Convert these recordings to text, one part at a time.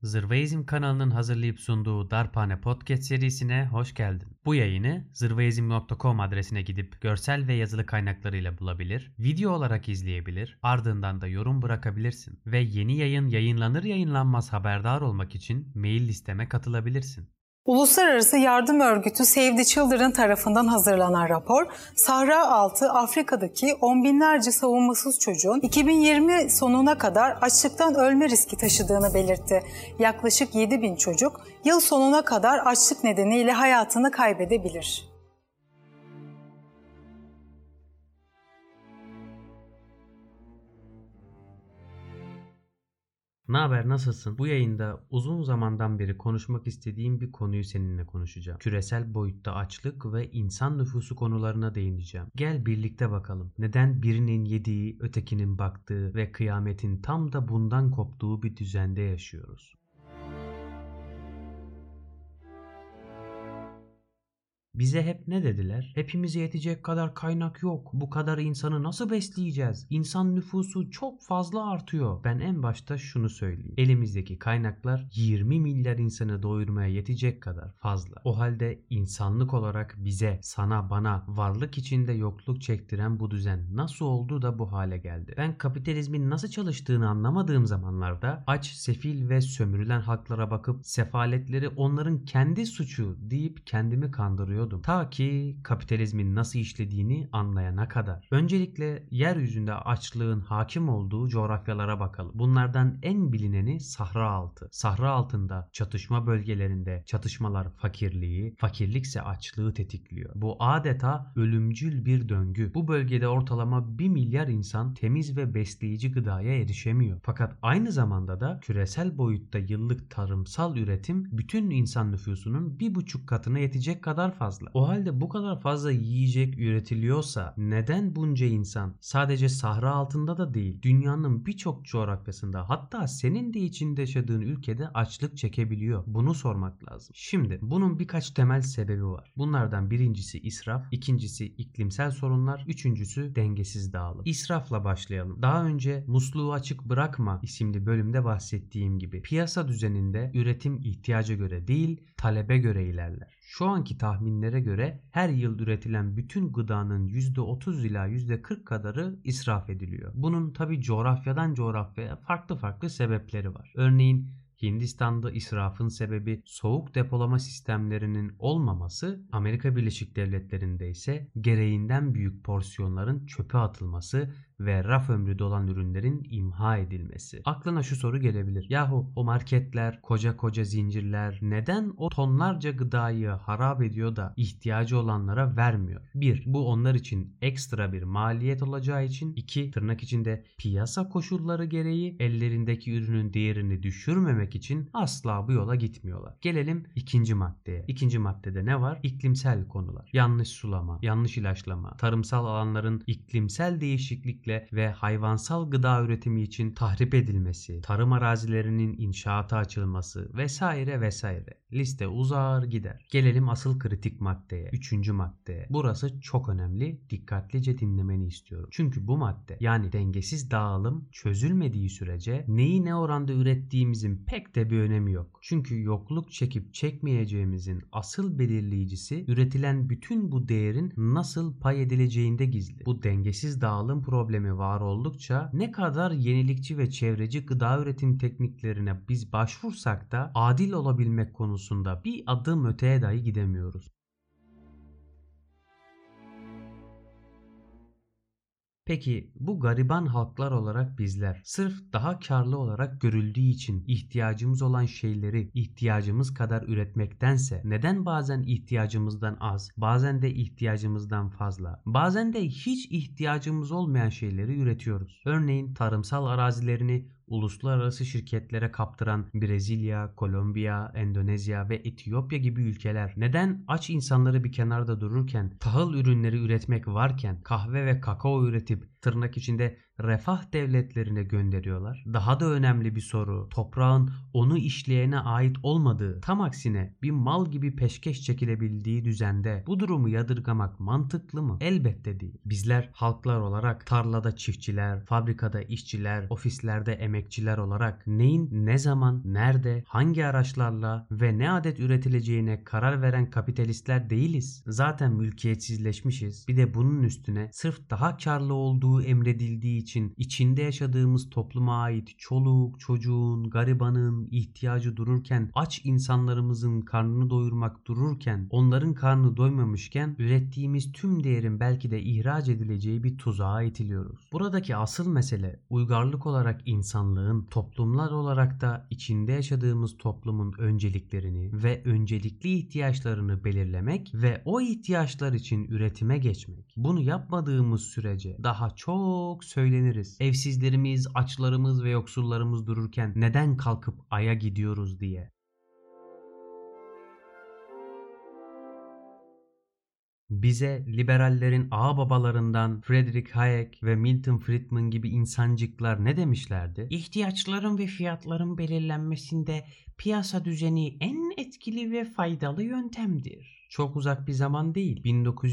Zırvaizm kanalının hazırlayıp sunduğu Darphane Podcast serisine hoş geldin. Bu yayını zırvaizm.com adresine gidip görsel ve yazılı kaynaklarıyla bulabilir, video olarak izleyebilir, ardından da yorum bırakabilirsin. Ve yeni yayın yayınlanır yayınlanmaz haberdar olmak için mail listeme katılabilirsin. Uluslararası Yardım Örgütü Save the Children tarafından hazırlanan rapor, Sahra Altı Afrika'daki on binlerce savunmasız çocuğun 2020 sonuna kadar açlıktan ölme riski taşıdığını belirtti. Yaklaşık 7.000 çocuk yıl sonuna kadar açlık nedeniyle hayatını kaybedebilir. Ne haber, nasılsın? Bu yayında uzun zamandan beri konuşmak istediğim bir konuyu seninle konuşacağım. Küresel boyutta açlık ve insan nüfusu konularına değineceğim. Gel birlikte bakalım. Neden birinin yediği, ötekinin baktığı ve kıyametin tam da bundan koptuğu bir düzende yaşıyoruz? Bize hep ne dediler? Hepimize yetecek kadar kaynak yok. Bu kadar insanı nasıl besleyeceğiz? İnsan nüfusu çok fazla artıyor. Ben en başta şunu söyleyeyim. Elimizdeki kaynaklar 20 milyar insanı doyurmaya yetecek kadar fazla. O halde insanlık olarak bize, sana, bana varlık içinde yokluk çektiren bu düzen nasıl oldu da bu hale geldi? Ben kapitalizmin nasıl çalıştığını anlamadığım zamanlarda aç, sefil ve sömürülen halklara bakıp sefaletleri onların kendi suçu deyip kendimi kandırıyordum. Ta ki kapitalizmin nasıl işlediğini anlayana kadar. Öncelikle yeryüzünde açlığın hakim olduğu coğrafyalara bakalım. Bunlardan en bilineni Sahra Altı. Sahra altında çatışma bölgelerinde çatışmalar fakirliği, fakirlikse açlığı tetikliyor. Bu adeta ölümcül bir döngü. Bu bölgede ortalama 1 milyar insan temiz ve besleyici gıdaya erişemiyor. Fakat aynı zamanda da küresel boyutta yıllık tarımsal üretim bütün insan nüfusunun 1,5 katına yetecek kadar fazla. O halde bu kadar fazla yiyecek üretiliyorsa neden bunca insan sadece Sahra altında da değil dünyanın birçok coğrafyasında hatta senin de içinde yaşadığın ülkede açlık çekebiliyor? Bunu sormak lazım. Şimdi bunun birkaç temel sebebi var. Bunlardan birincisi israf, ikincisi iklimsel sorunlar, üçüncüsü dengesiz dağılım. İsrafla başlayalım. Daha önce Musluğu Açık Bırakma isimli bölümde bahsettiğim gibi piyasa düzeninde üretim ihtiyaca göre değil talebe göre ilerler. Şu anki tahminlere göre her yıl üretilen bütün gıdanın %30 ila %40 kadarı israf ediliyor. Bunun tabi coğrafyadan coğrafyaya farklı sebepleri var. Örneğin Hindistan'da israfın sebebi soğuk depolama sistemlerinin olmaması, Amerika Birleşik Devletleri'nde ise gereğinden büyük porsiyonların çöpe atılması ve raf ömrü dolan ürünlerin imha edilmesi. Aklına şu soru gelebilir. Yahu o marketler, koca zincirler neden o tonlarca gıdayı harap ediyor da ihtiyacı olanlara vermiyor? 1. Bu onlar için ekstra bir maliyet olacağı için. 2. Tırnak içinde piyasa koşulları gereği ellerindeki ürünün değerini düşürmemek için asla bu yola gitmiyorlar. Gelelim ikinci maddeye. İkinci maddede ne var? İklimsel konular. Yanlış sulama, yanlış ilaçlama, tarımsal alanların iklimsel değişiklikle ve hayvansal gıda üretimi için tahrip edilmesi, tarım arazilerinin inşaata açılması vesaire. Liste uzar gider. Gelelim asıl kritik maddeye. Üçüncü maddeye. Burası çok önemli. Dikkatlice dinlemeni istiyorum. Çünkü bu madde yani dengesiz dağılım çözülmediği sürece neyi ne oranda ürettiğimizin pek de bir önemi yok. Çünkü yokluk çekip çekmeyeceğimizin asıl belirleyicisi üretilen bütün bu değerin nasıl pay edileceğinde gizli. Bu dengesiz dağılım problemi var oldukça ne kadar yenilikçi ve çevreci gıda üretim tekniklerine biz başvursak da adil olabilmek konusunda bir adım öteye dahi gidemiyoruz. Peki bu gariban halklar olarak bizler sırf daha karlı olarak görüldüğü için ihtiyacımız olan şeyleri ihtiyacımız kadar üretmektense neden bazen ihtiyacımızdan az, bazen de ihtiyacımızdan fazla, bazen de hiç ihtiyacımız olmayan şeyleri üretiyoruz? Örneğin tarımsal arazilerini uluslararası şirketlere kaptıran Brezilya, Kolombiya, Endonezya ve Etiyopya gibi ülkeler neden aç insanları bir kenarda dururken tahıl ürünleri üretmek varken kahve ve kakao üretip tırnak içinde refah devletlerine gönderiyorlar. Daha da önemli bir soru, toprağın onu işleyene ait olmadığı, tam aksine bir mal gibi peşkeş çekilebildiği düzende bu durumu yadırgamak mantıklı mı? Elbette değil. Bizler halklar olarak tarlada çiftçiler, fabrikada işçiler, ofislerde emekçiler olarak neyin ne zaman, nerede, hangi araçlarla ve ne adet üretileceğine karar veren kapitalistler değiliz. Zaten mülkiyetsizleşmişiz. Bir de bunun üstüne sırf daha karlı olduğu emredildiği için içinde yaşadığımız topluma ait çoluk, çocuğun, garibanın ihtiyacı dururken, aç insanlarımızın karnını doyurmak dururken, onların karnı doymamışken ürettiğimiz tüm değerin belki de ihraç edileceği bir tuzağa itiliyoruz. Buradaki asıl mesele uygarlık olarak insanlığın, toplumlar olarak da içinde yaşadığımız toplumun önceliklerini ve öncelikli ihtiyaçlarını belirlemek ve o ihtiyaçlar için üretime geçmek. Bunu yapmadığımız sürece daha çok söyleniriz. Evsizlerimiz, açlarımız ve yoksullarımız dururken neden kalkıp Ay'a gidiyoruz diye. Bize liberallerin ağababalarından Friedrich Hayek ve Milton Friedman gibi insancıklar ne demişlerdi? İhtiyaçların ve fiyatların belirlenmesinde piyasa düzeni en etkili ve faydalı yöntemdir. Çok uzak bir zaman değil.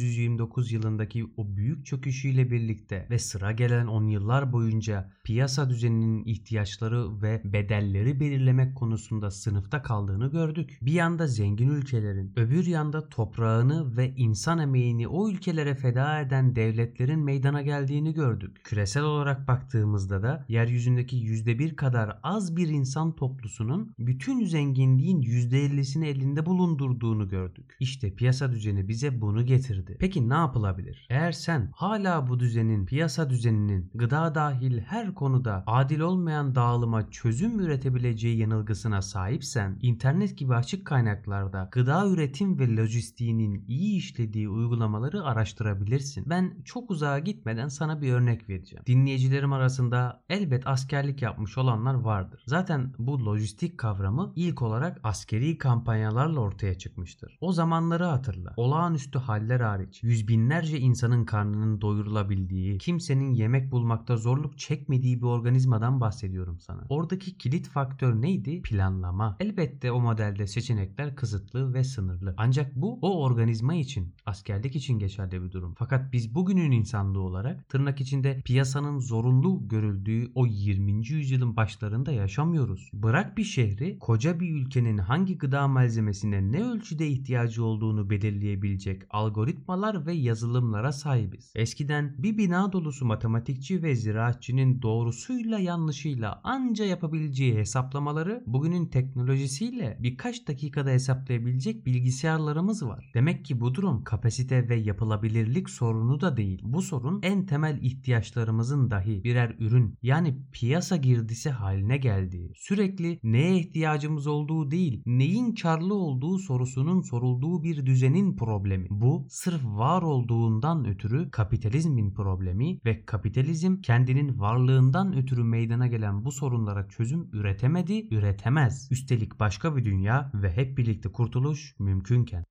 1929 yılındaki o büyük çöküşüyle birlikte ve sıra gelen 10 yıllar boyunca piyasa düzeninin ihtiyaçları ve bedelleri belirlemek konusunda sınıfta kaldığını gördük. Bir yanda zengin ülkelerin, öbür yanda toprağını ve insan emeğini o ülkelere feda eden devletlerin meydana geldiğini gördük. Küresel olarak baktığımızda da yeryüzündeki %1 kadar az bir insan toplusunun bütün zenginliğin %50'sini elinde bulundurduğunu gördük. İşte piyasa düzeni bize bunu getirdi. Peki ne yapılabilir? Eğer sen hala bu düzenin, piyasa düzeninin gıda dahil her konuda adil olmayan dağılıma çözüm üretebileceği yanılgısına sahipsen, internet gibi açık kaynaklarda gıda üretim ve lojistiğinin iyi işlediği uygulamaları araştırabilirsin. Ben çok uzağa gitmeden sana bir örnek vereceğim. Dinleyicilerim arasında elbet askerlik yapmış olanlar vardır. Zaten bu lojistik kavramı ilk olarak askeri kampanyalarla ortaya çıkmıştır. O zamanları hatırla. Olağanüstü haller hariç yüz binlerce insanın karnının doyurulabildiği, kimsenin yemek bulmakta zorluk çekmediği bir organizmadan bahsediyorum sana. Oradaki kilit faktör neydi? Planlama. Elbette o modelde seçenekler kısıtlı ve sınırlı. Ancak bu o organizma için, askerlik için geçerli bir durum. Fakat biz bugünün insanlığı olarak tırnak içinde piyasanın zorunlu görüldüğü o 20. yüzyılın başlarında yaşamıyoruz. Bırak bir şehri, koca bir ülkenin hangi gıda malzemesine ne ölçüde ihtiyacı olduğunu belirleyebilecek algoritmalar ve yazılımlara sahibiz. Eskiden bir bina dolusu matematikçi ve ziraatçının doğrusuyla yanlışıyla anca yapabileceği hesaplamaları bugünün teknolojisiyle birkaç dakikada hesaplayabilecek bilgisayarlarımız var. Demek ki bu durum kapasite ve yapılabilirlik sorunu da değil. Bu sorun en temel ihtiyaçlarımızın dahi birer ürün, yani piyasa girdisi haline geldiği, sürekli neye ihtiyacımız olduğu değil, neyin karlı olduğu sorusunun sorulduğu bir düzenin problemi. Bu sırf var olduğundan ötürü kapitalizmin problemi ve kapitalizm kendinin varlığından ötürü meydana gelen bu sorunlara çözüm üretemedi, üretemez. Üstelik başka bir dünya ve hep birlikte kurtuluş mümkünken.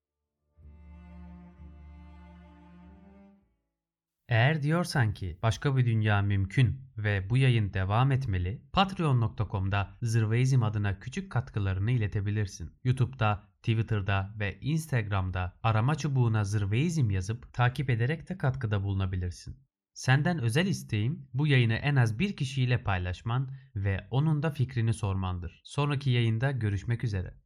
Eğer diyorsan ki başka bir dünya mümkün ve bu yayın devam etmeli, patreon.com'da Zırvaizm adına küçük katkılarını iletebilirsin. YouTube'da, Twitter'da ve Instagram'da arama çubuğuna Zırvaizm yazıp takip ederek de katkıda bulunabilirsin. Senden özel isteğim bu yayını en az bir kişiyle paylaşman ve onun da fikrini sormandır. Sonraki yayında görüşmek üzere.